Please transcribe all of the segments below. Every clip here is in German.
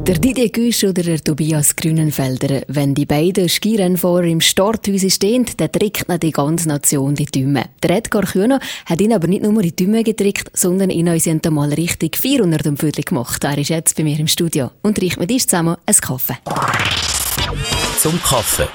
Der Didier Güsch oder der Tobias Grünenfelder. Wenn die beiden Skirennfahrer im Starthäuschen stehen, dann trägt ihnen die ganze Nation die Däume. Der Edgar Kühner hat ihn aber nicht nur die Däume getrickt, sondern in uns haben mal richtig 400 am Viertel gemacht. Er ist jetzt bei mir im Studio und riecht mit uns zusammen einen Kaffee. Zum Kaffee.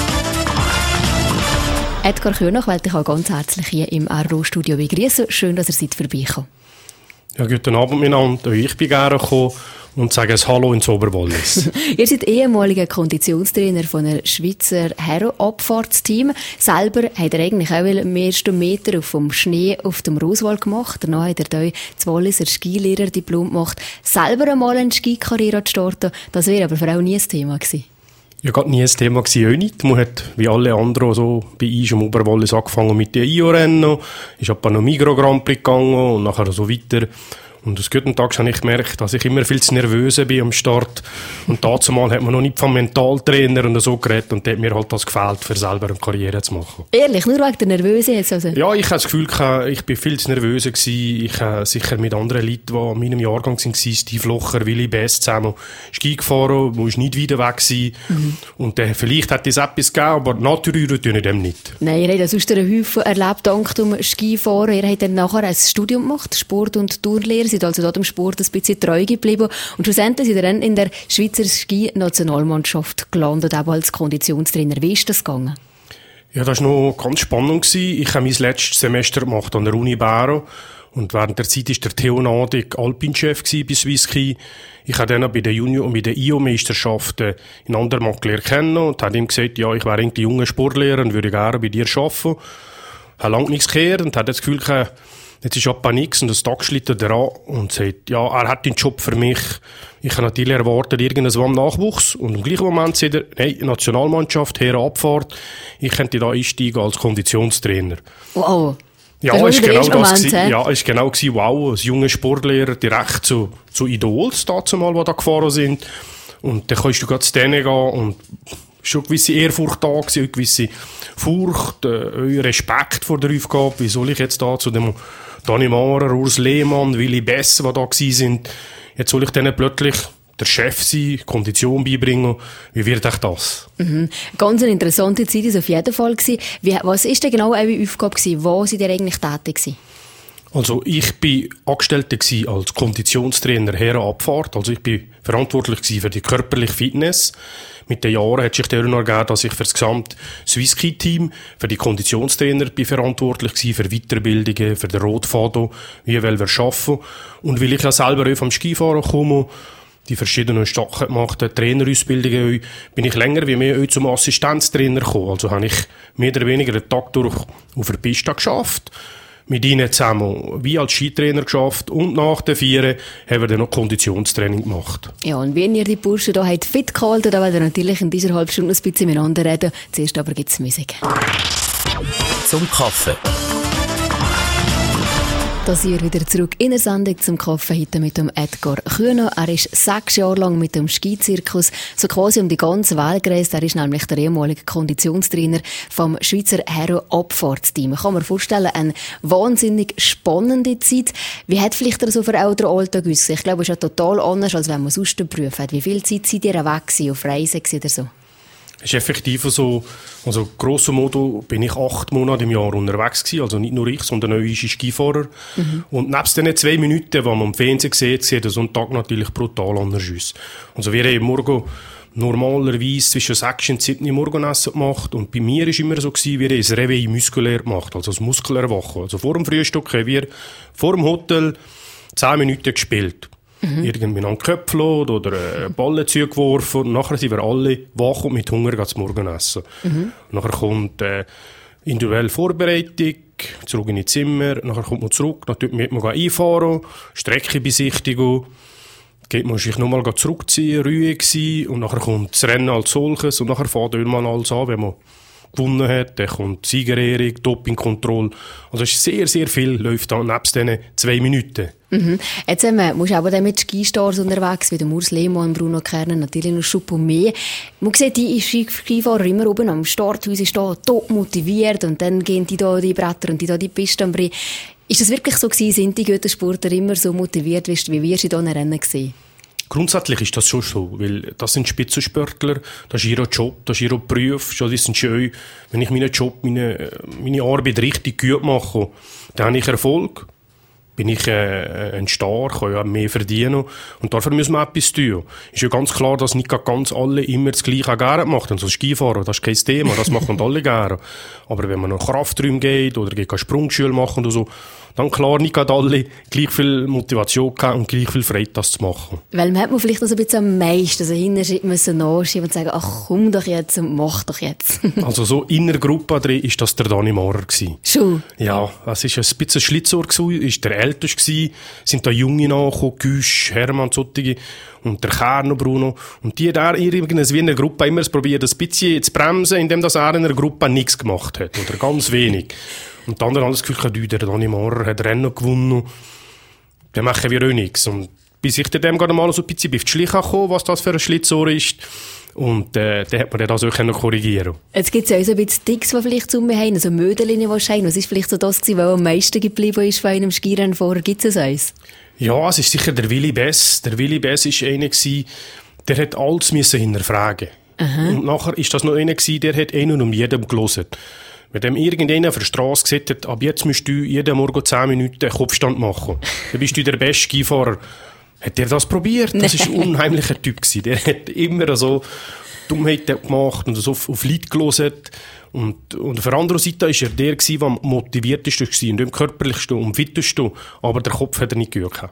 Edgar Kühner, ich wollte dich auch ganz herzlich hier im RO-Studio begrüßen. Schön, dass ihr seid vorbeigekommen. Ja, guten Abend miteinander. Ich bin gerne gekommen und sage ein Hallo ins Oberwallis. Ihr seid ehemaliger Konditionstrainer von einem Schweizer Hero-Abfahrtsteam. Selber hat er eigentlich auch am ersten Meter vom Schnee auf dem Roswald gemacht. Danach hat er hier das Walliser Skilehrer-Diplom gemacht. Selber einmal eine Skikarriere zu starten, das wäre aber für auch nie ein Thema gewesen. Ja, gerade nie ein Thema gewesen, auch nicht. Man hat, wie alle anderen, so bei uns im Oberwallis angefangen mit den IO-Rennen, ist ab an Migros Grand Prix gegangen und nachher so weiter. Und aus guten Tagen habe ich gemerkt, dass ich immer viel zu nervös bin am Start. Und dazu mal hat man noch nicht vom Mentaltrainer und so geredet und da hat mir halt das gefehlt, für selber eine Karriere zu machen. Ehrlich, nur wegen der Nervöse jetzt also? Ja, ich habe das Gefühl, ich bin viel zu nervös gewesen. Ich habe sicher mit anderen Leuten, die an meinem Jahrgang waren, Steve Locher, Willi Bess zusammen Ski gefahren, wo ich nicht wieder weg war. Und vielleicht hat es etwas gegeben, aber natürlich tue ich dem nicht. Nein, ihr habt sonst einen Haufen erlebt, dank dem Skifahren. Ihr habt dann nachher ein Studium gemacht, Sport- und Turnlehre. Seid also da dem Sport ein bisschen treu geblieben. Und schlussendlich seid ihr dann in der Schweizer Ski-Nationalmannschaft gelandet, auch als Konditionstrainer. Wie ist das gegangen? Ja, das war noch ganz spannend. Ich habe mein letztes Semester gemacht an der Uni Bern. Und während der Zeit war der Theo Nadig Alpinchef bei Swisski. Ich habe dann bei den Junior- und bei den IO-Meisterschaften in Andermatt kennen und habe ihm gesagt, ja, ich wäre irgendwie junger Sportlehrer und würde gerne bei dir arbeiten. Ich habe lange nichts gehört und hatte das Gefühl, jetzt ist ab nichts und das Tag schlittert er an und sagt, ja, er hat den Job für mich. Ich habe natürlich erwartet, irgendwann am Nachwuchs. Und im gleichen Moment sagt er, hey, Nationalmannschaft, Abfahrt, ich könnte da einsteigen als Konditionstrainer. Wow. Ja, ist genau das gewesen. Ja, ist genau gewesen. Wow, als junger Sportlehrer direkt zu Idols dazu mal, die da gefahren sind. Und dann kannst du gerade zu denen gehen und schon eine gewisse Ehrfurcht da gewesen, eine gewisse Furcht, Respekt vor der Aufgabe. Wie soll ich jetzt da zu dem Dani Maurer, Urs Lehmann, Willi Bess, die da gewesen sind, jetzt soll ich denen plötzlich der Chef sein, Kondition beibringen. Wie wird euch das? Ganz eine interessante Zeit ist auf jeden Fall gewesen. Was ist denn genau eure Aufgabe gewesen? Wo seid ihr eigentlich tätig gewesen? Also ich bin Angestellter gewesen als Konditionstrainer Herrenabfahrt. Also ich bin verantwortlich gewesen für die körperliche Fitness. Mit den Jahren hat sich der noch ergeben, dass ich für das gesamte Swisski-Team, für die Konditionstrainer bin verantwortlich gewesen, für Weiterbildungen, für den Rotfaden, wie wir arbeiten. Und weil ich ja selber auch vom Skifahren komme, die verschiedenen Sachen gemacht, Trainerausbildungen, bin ich länger wie mehr zum Assistenztrainer gekommen. Also habe ich mehr oder weniger den Tag durch auf der Piste geschafft. Mit ihnen zusammen wie als Skitrainer geschafft und nach den 4 haben wir dann noch Konditionstraining gemacht. Ja, und wenn ihr die Burschen hier fit gehalten, dann wollt ihr natürlich in dieser halben Stunde ein bisschen miteinander reden. Zuerst aber gibt es Musik. Zum Kaffee. Da sind wir wieder zurück in der Sendung zum Kaffee heute mit dem Edgar Kühner. Er ist 6 Jahre lang mit dem Skizirkus so quasi um die ganze Welt gereist. Er ist nämlich der ehemalige Konditionstrainer vom Schweizer Hero-Abfahrtsteam. Kann man vorstellen, eine wahnsinnig spannende Zeit. Wie hat vielleicht so für auch der Alltag ausgesehen? Ich glaube, es ist ja total anders, als wenn man sonst einen Beruf hat. Wie viel Zeit seid ihr weg gewesen, auf Reisen oder so? Es ist effektiv so, also grosso modo bin ich 8 Monate im Jahr unterwegs gewesen, also nicht nur ich, sondern auch unsere Skifahrer. Und nebst den 2 Minuten, die man am Fernsehen sieht so ein Tag natürlich brutal anders aus. Also wir haben morgen normalerweise zwischen 6 und 7 Uhr Morgenessen gemacht und bei mir war es immer so gewesen, wir haben ein Réveil muskulär gemacht, also das Muskelerwachen. Also vor dem Frühstück haben wir vor dem Hotel 10 Minuten gespielt. Irgendwie einen Köpfel oder Ballen zugeworfen. Und nachher sind wir alle wach und mit Hunger zum Morgenessen. Nachher kommt individuelle Vorbereitung, zurück in die Zimmer. Nachher kommt man zurück, natürlich wird man einfahren, Streckebesichtigung. Geht man sich nochmal zurückziehen, ruhig sein. Und nachher kommt das Rennen als solches. Und nachher fährt irgendwann alles an, wenn man gewonnen hat. Dann kommt Siegerehrung, Dopingkontrolle. Also es ist sehr, sehr viel läuft da nebst diesen 2 Minuten. Jetzt musst du aber mit Skistars unterwegs, wie der Urs Lehmann, Bruno Kerner, natürlich noch Schupp und mehr. Man sieht die Skifahrer immer oben am Starthäus stehen, top motiviert und dann gehen die da die Bretter und die da die Piste am Brie. Ist das wirklich so gewesen? Sind die Göttersportler immer so motiviert, wie wir sie da in Rennen gesehen? Grundsätzlich ist das schon so, weil das sind Spitzensportler, das ist ihr Job, das ist ihr Beruf. Schon wissen schön, wenn ich meinen Job, meine Arbeit richtig gut mache, dann habe ich Erfolg. Bin ich ein Star, kann ja mehr verdienen. Und dafür müssen wir etwas tun. Ist ja ganz klar, dass nicht ganz alle immer das Gleiche gerne machen. Also Skifahren, das ist kein Thema, das machen alle gerne. Aber wenn man noch Krafträume geht oder geht Sprungschule machen oder so, dann klar, nicht alle gleich viel Motivation gehabt und gleich viel Freude, das zu machen. Weil man hat man vielleicht also ein bisschen am meisten so hinterschieben müssen nachschieben und sagen, ach komm doch jetzt und mach doch jetzt. Also so in der Gruppe drin ist das der Dani Maurer gewesen. Schon? Ja, es ist ein bisschen Schlitzohr gewesen, ist der Älteste gewesen, sind da Junge nachgekommen, Güsch, Hermann, Zottige und der Kerno, Bruno. Und die da irgendwie wie in der Gruppe immer probiert, ein bisschen zu bremsen, indem das er in der Gruppe nichts gemacht hat. Oder ganz wenig. Und dann haben das Gefühl, der Dani Maurer hat Rennen gewonnen. Dann machen wir auch nichts. Und bis ich dem gerade mal so ein bisschen auf die Schliche gekommen, was das für ein Schlitzohr ist. Und dann hat man das auch korrigieren. Jetzt gibt es ja auch so ein bisschen Ticks, die vielleicht zu mir haben, also Mödeline wahrscheinlich. Was ist vielleicht so das gewesen, was am meisten geblieben ist von einem Skirennen vorher? Gibt es eins? Ja, es ist sicher der Willi Bess. Der Willi Bess war einer gewesen, der hat alles hinterfragen. Und nachher ist das noch einer gewesen, der hat einen und jedem gehört. Wenn dem irgendeiner auf der Straße gesagt hat, ab jetzt musst du jeden Morgen 10 Minuten Kopfstand machen, dann bist du der beste Skifahrer. Hat der das probiert? Das war ein unheimlicher Typ gewesen. Der hat immer so Dummheiten gemacht und so auf Leute gehört. Und auf der anderen Seite war er der, der am motiviertesten war und am körperlichsten und fittesten. Aber der Kopf hat er nicht gehört.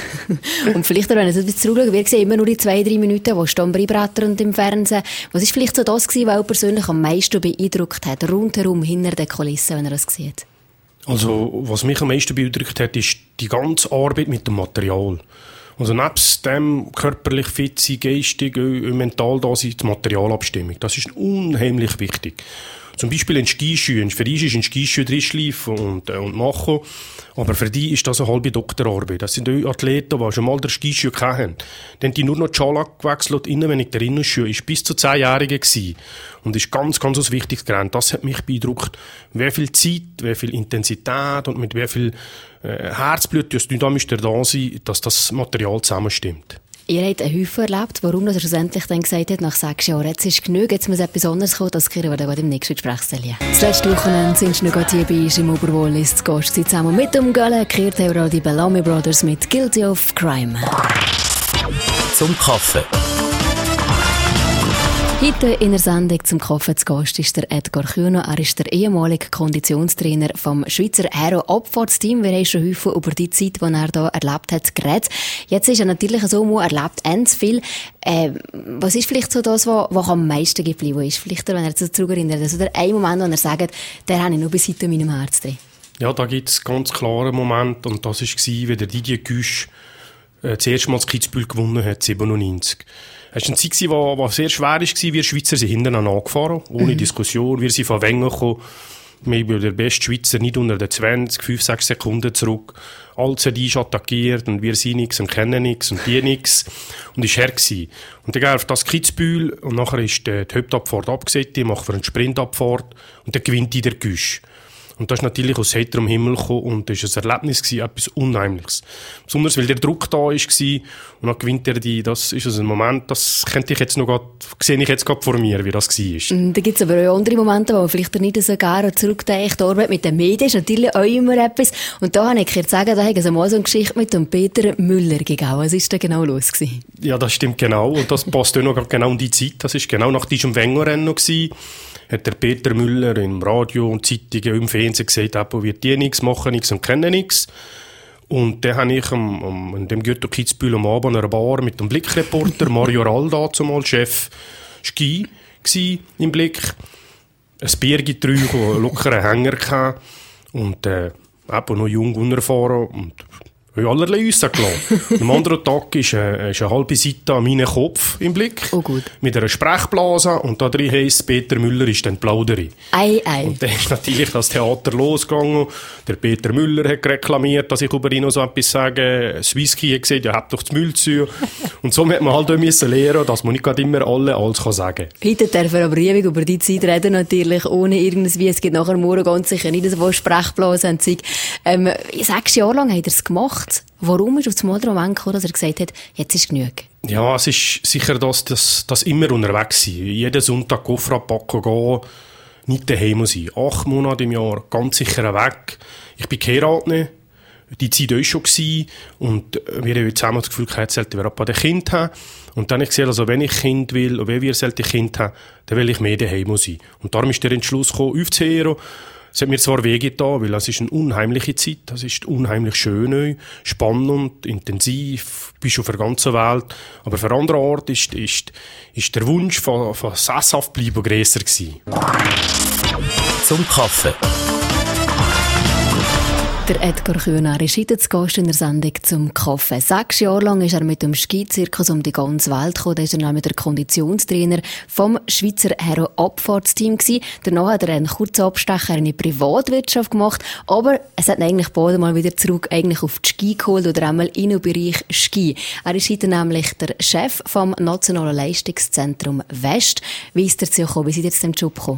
Und vielleicht, wenn ich jetzt zurückschaue, wir sehen immer nur die 2-3 Minuten, die stehen bei Brettern und im Fernsehen. Was ist vielleicht so das gewesen, was persönlich am meisten beeindruckt hat, rundherum, hinter den Kulissen, wenn er das sieht? Also, was mich am meisten beeindruckt hat, ist die ganze Arbeit mit dem Material. Also nebst dem körperlich fit sein, geistig, mental da sein, die Materialabstimmung. Das ist unheimlich wichtig. Zum Beispiel in Skischuhen. Für dich ist ein Skischuh drinschleifen und machen. Aber für die ist das eine halbe Doktorarbeit. Das sind Athleten, die schon mal den Skischuh hatten. Dann haben die nur noch die Schale gewechselt, innenwendig der Innenschuh. Ist bis zu 10-Jährige gewesen. Und ist ganz, ganz ein wichtiges Gerät. Das hat mich beeindruckt. Wie viel Zeit, wie viel Intensität und mit wie viel Herzblut, das da müsste da sein, dass das Material zusammenstimmt. Ihr habt einen Haufen erlebt. Warum er schlussendlich dann gesagt hat, nach 6 Jahren, jetzt ist genug, jetzt muss etwas anderes kommen, das kriegen wir dann im nächsten Gespräch. Das letzte Wochenende sind wir gerade hier bei uns im Oberwallis zu Gast zusammen mit dem Gala, gekehrt haben wir auch die Bellamy Brothers mit Guilty of Crime. Zum Kaffee. Heute in der Sendung zum Kaffee zu Gast ist der Edgar Kühno. Er ist der ehemalige Konditionstrainer vom Schweizer Aero-Abfahrtsteam. Wir haben schon häufig über die Zeit, die er hier erlebt hat, geredet. Jetzt ist er natürlich so, er erlebt ganz viel. Was ist vielleicht so das, was am meisten geblieben ist? Vielleicht, wenn er jetzt zurückerinnert, also der eine Moment, wo er sagt, der habe ich noch bis heute in meinem Herz drin. Ja, da gibt es ganz klare Momente. Und das war, wie der Didier Güsch das erste Mal das Kitzbühel gewonnen hat, 97. Es war eine Zeit, die sehr schwer war. Wir Schweizer sind hinten angefahren, ohne Diskussion. Wir sind von Wengen gekommen. Wir sind der beste Schweizer nicht unter den 20, 5-6 Sekunden zurück. Alles hat uns attackiert und wir sind nichts und kennen nichts und die nichts. Und es war her. Und dann ging auf das Kitzbühel und nachher ist die Hauptabfahrt abgesetzt. Ich mache für eine Sprintabfahrt und dann gewinnt die der Güsch. Und das ist natürlich aus heiterem Himmel gekommen und das war ein Erlebnis, etwas Unheimliches. Besonders, weil der Druck da war und dann gewinnt er die, das ist also ein Moment, das könnte ich jetzt noch grad, sehe ich jetzt gerade vor mir, wie das war. Da gibt es aber auch andere Momente, wo man vielleicht nicht so gerne zurückdenkt. Die Arbeit mit den Medien ist natürlich auch immer etwas. Und da habe ich gehört sagen, da haben sie mal so eine Geschichte mit dem Peter Müller gegeben. Was ist da genau los gewesen? Ja, das stimmt genau. Und das passt auch noch genau in die Zeit. Das war genau nach diesem Wengerrennen noch gewesen. Hat der Peter Müller im Radio und Zeitungen im Fernsehen gesagt, Apple wird die nichts machen, nichts und kennen nichts. Und dann habe ich in dem Goethe-Kitzbühel am Abend an einer Bar mit dem Blickreporter Mario Ralda, zumal Chef Ski im Blick, ein Bier getrunken, einen lockeren Hänger gehabt und noch jung, unerfahren und allerlei rausgelassen. Am anderen Tag ist eine halbe Seite an meinem Kopf im Blick. Oh gut. Mit einer Sprechblase. Und da drin heisst, Peter Müller ist dann Plauderi. Ei. Und dann ist natürlich das Theater losgegangen. Der Peter Müller hat reklamiert, dass ich über ihn noch so etwas sage. Swissky hat gesagt, ja, habt doch das Müll zu. Und so hat man halt auch müssen lernen, dass man nicht gerade immer alles sagen kann. Heute darf er aber ewig über die Zeit reden, natürlich, ohne irgendwie, es gibt nachher morgen ganz sicher nicht so Sprechblasen. 6 Jahre lang hat er es gemacht. nachts. Warum ist auf einmal der Moment gekommen, dass er gesagt hat, jetzt ist genug? Ja, es ist sicher das immer unterwegs sein. Jeden Sonntag Koffer abpacken, gehen, nicht daheim sein. 8 Monate im Jahr, ganz sicher weg. Ich bin geheiratet, die Zeit war schon gewesen, und wir haben zusammen das Gefühl gehabt, sollten wir ein Kind haben. Und dann habe ich gesehen, also wenn ich Kind will, und wenn wir ein Kind haben, dann will ich mehr daheim sein. Und darum ist der Entschluss gekommen, aufzuhören. Es hat mir zwar wehgetan, weil es ist eine unheimliche Zeit, es ist unheimlich schön, spannend, intensiv, bist auf der ganzen Welt. Aber für andere Ort ist der Wunsch von sesshaft bleiben grösser gewesen. Zum Kaffee. Der Edgar Kühner ist heute zu Gast in der Sendung zum Kaffee. 6 Jahre lang ist er mit dem Skizirkus um die ganze Welt gekommen. Da ist er dann mit der Konditionstrainer vom Schweizer Aero-Abfahrtsteam gewesen. Danach hat er einen kurzen Abstecher in die Privatwirtschaft gemacht. Aber es hat ihn eigentlich bald mal wieder zurück eigentlich auf die Ski geholt oder einmal in den Bereich Ski. Er ist heute nämlich der Chef vom Nationalen Leistungszentrum West. Wie ist er zu gekommen? Wie seid ihr zu dem Job gekommen?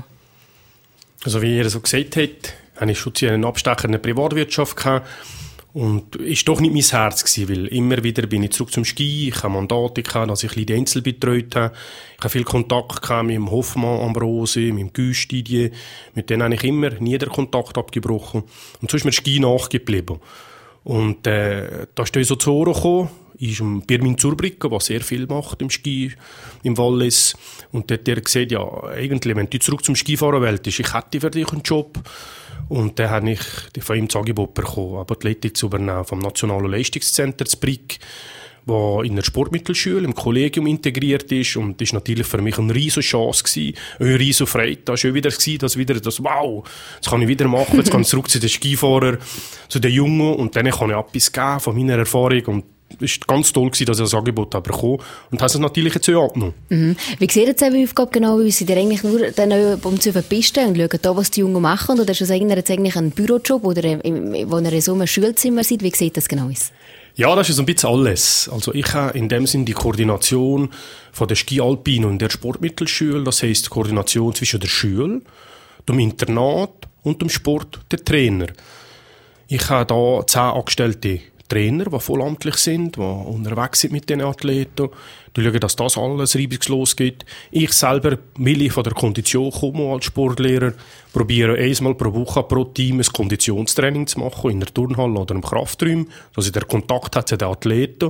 Also wie ihr so gesagt habt, habe ich schon einen Abstecher in der Privatwirtschaft gehabt. Und ist doch nicht mein Herz gewesen, weil immer wieder bin ich zurück zum Ski. Ich habe Mandate gehabt, dass ich die Einzel betreut habe. Ich habe viel Kontakt gehabt mit dem Hoffmann Ambrosi, mit dem Güst Didier. Mit denen habe ich immer nie den Kontakt abgebrochen. Und so ist mir Ski nachgeblieben. Und da ist er so zu Ohren gekommen. Ist Birmin Zurbriggen, der sehr viel macht im Ski, im Wallis. Und dort hat er gesagt, ja, eigentlich, wenn du zurück zum Skifahren willst, ich hätte für dich einen Job. Und dann habe ich von ihm das Angebot bekommen, aber die Leitung zu übernehmen vom Nationalen Leistungszentrum zu Brig, der in der Sportmittelschule im Kollegium integriert ist. Und das war natürlich für mich eine riesige Chance gewesen, eine riesige Freude. Das war schon wieder wow, das kann ich wieder machen, jetzt kann ich zurück zu den Skifahrern, zu den Jungen, und dann kann ich etwas geben von meiner Erfahrung. Und es war ganz toll, dass ich das Angebot bekommen habe, und habe es natürlich jetzt auch angenommen. Mhm. Wie sieht jetzt die Aufgabe genau aus? Seid ihr eigentlich nur dann um zu verpisten und schauen da, was die Jungen machen? Oder ist das eigentlich ein Bürojob, wo ihr in so einem Schulzimmer seid? Wie sieht das genau aus? Ja, das ist ein bisschen alles. Also ich habe in dem Sinn die Koordination von der Ski-Alpin und der Sportmittelschule, das heisst die Koordination zwischen der Schule, dem Internat und dem Sport, der Trainer. Ich habe da 10 angestellte Trainer, die vollamtlich sind, die unterwegs sind mit den Athleten. Die schauen, dass das alles reibungslos geht. Ich selber, weil ich von der Kondition komme als Sportlehrer, probiere einmal pro Woche pro Team ein Konditionstraining zu machen, in der Turnhalle oder im Kraftraum, dass ich den Kontakt habe zu den Athleten.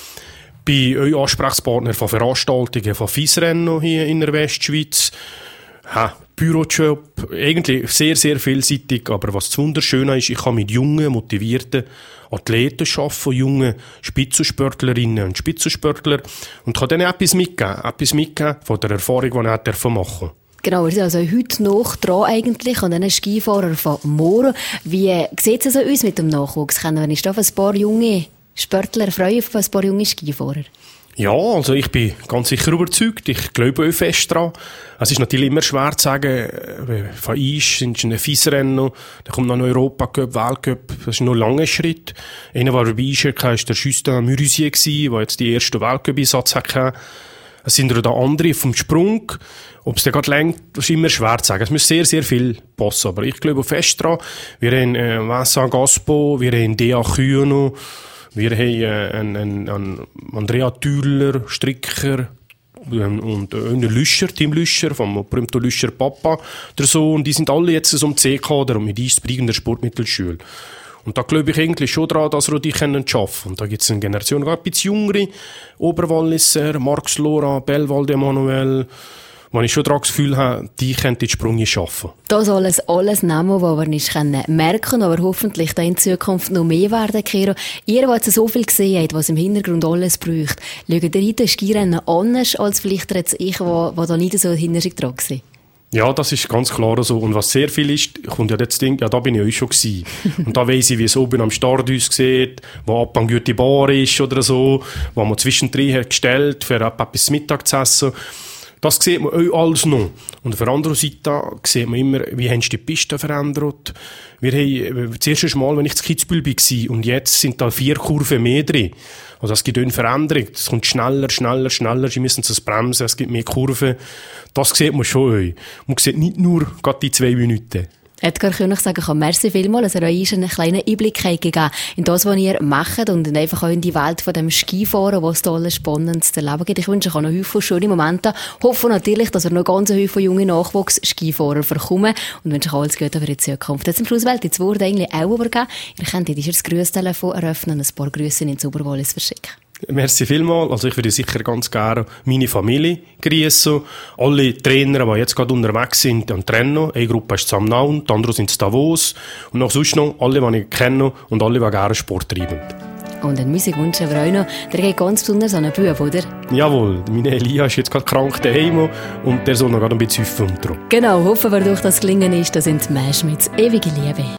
Bin euer Ansprechpartner von Veranstaltungen von FIS-Rennen hier in der Westschweiz. Bürojob, eigentlich sehr, sehr vielseitig, aber was das Wunderschöne ist, ich kann mit jungen, motivierten Athleten arbeiten, jungen Spitzensportlerinnen und Spitzensportler, und kann denen etwas mitgeben von der Erfahrung, die ich machen durfte. Genau, wir sind also heute noch dran eigentlich an diesen Skifahrer von Moro. Wie sieht es also aus mit dem Nachwuchs? Können wir uns auf ein paar junge Sportler freuen, auf ein paar junge Skifahrer? Ja, also ich bin ganz sicher überzeugt. Ich glaube auch fest dran. Es ist natürlich immer schwer zu sagen, von Eis sind es ein FIS-Rennen, dann kommt noch ein Europacup, Weltcup, das ist noch ein langer Schritt. Einer, der dabei ist, war der Justin Murisier, der jetzt die ersten Weltcup-Einsatz hatte. Es sind auch da andere vom Sprung. Ob es dann gerade lenkt, das ist immer schwer zu sagen. Es muss sehr, sehr viel passen. Aber ich glaube fest dran. Wir haben Vincent Gaspo, wir haben Dea Kühno, wir haben einen Andrea Thüler, Stricker, und einen Lüscher, Tim Lüscher, vom berühmten Lüscher Papa, der Sohn. Die sind alle jetzt so im C-Kader und mit uns in der Sportmittelschule. Und da glaube ich eigentlich schon daran, dass wir die schaffen können. Und da gibt es eine Generation, ein bisschen jüngere, Oberwalliser, Marx Lora, Belvalde Emanuel, wo ich schon daran das Gefühl habe, die können die Sprünge schaffen. Das soll alles nehmen, was wir nicht merken können, aber hoffentlich da in Zukunft noch mehr werden können. Ihr, der jetzt so viel gesehen habt, was im Hintergrund alles braucht, schaut ihr heute Skirennen anders als vielleicht jetzt ich, der da nicht so hinterher dran war? Ja, das ist ganz klar so. Und was sehr viel ist, kommt ja jetzt denken, ja, da bin ich auch schon gewesen. Und da weiss ich, wie es oben am Start aussieht, wo ab eine gute Bar ist oder so, wo man zwischendrin hat gestellt, für etwas Mittag zu essen. Das sieht man auch alles noch. Und auf der anderen Seite sieht man immer, wie haben die Pisten verändert. Wir haben das erste Mal, wenn ich in Kitzbühel war, und jetzt sind da 4 Kurven mehr drin. Also es gibt eine Veränderung. Es kommt schneller. Sie müssen es bremsen, es gibt mehr Kurven. Das sieht man schon. Man sieht nicht nur gerade die 2 Minuten. Edgar König, sagen kann, merci vielmals, dass ihr euch einen kleinen Einblick gegeben in das, was ihr macht und einfach auch in die Welt von dem Skifahren, was da alles spannend zu erleben gibt. Ich wünsche euch auch noch viele schöne Momente. Hoffe natürlich, dass ihr noch ganz viele junge Nachwuchs-Skifahrer verkommen und wünsche euch alles Gute für die Zukunft. Jetzt am Schluss wollte ich das Wort eigentlich auch übergeben. Ihr könnt jetzt das Grüßtelefon eröffnen und ein paar Grüße in den Superwallis verschicken. Merci vielmals. Also ich würde sicher ganz gerne meine Familie grüßen. Alle Trainer, die jetzt gerade unterwegs sind, an Trenno. Eine Gruppe ist in Naun, die andere sind in Davos. Und noch sonst noch alle, die ich kenne und alle, die gerne Sport treiben. Und einen Musikwunsch haben wir auch noch. Der geht ganz besonders an einen Bub, oder? Jawohl, meine Elia ist jetzt gerade krank daheim und der soll noch gerade ein bisschen Hüpfen und drum. Genau, hoffen wir durch das Gelingen ist, das sind die Menschen mit ewiger Liebe.